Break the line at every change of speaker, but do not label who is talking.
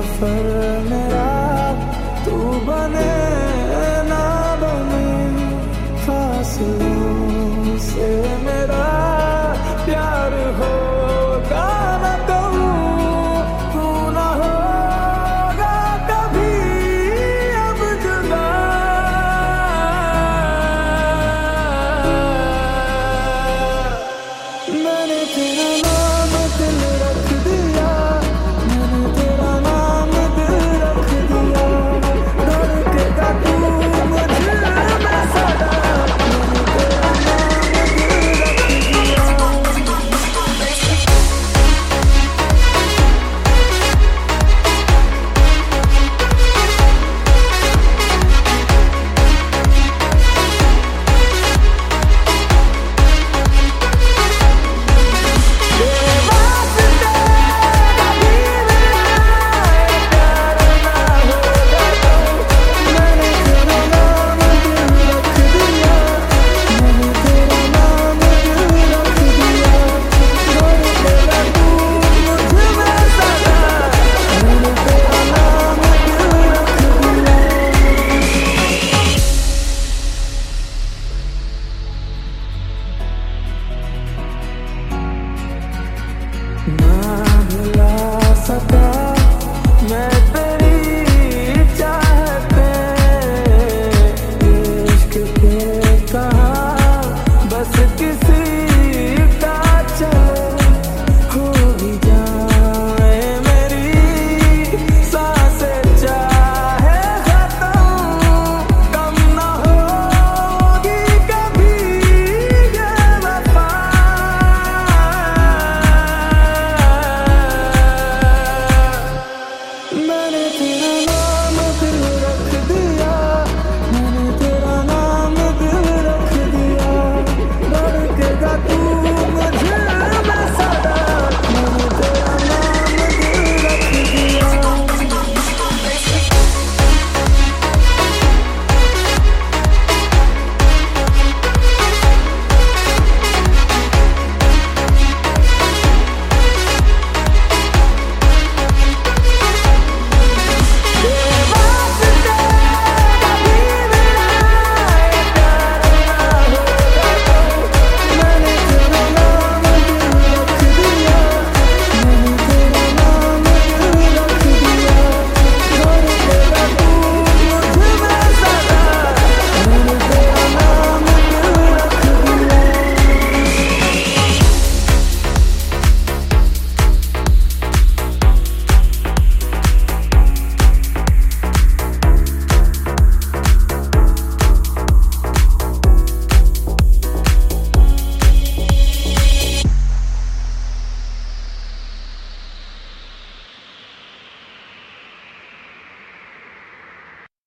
सफर मेरा तू बने ना बने, फासलों से मेरा प्यार होगा ना कहूँ, तू ना होगा कभी अब जुदा। मैंने तेरा नाम दिल रख दिया, मैंने तेरा नाम दिल रख दिया, धड़केगा तू मुझ में सदा, मैंने तेरा नाम दिल रख दिया। ना मिला सका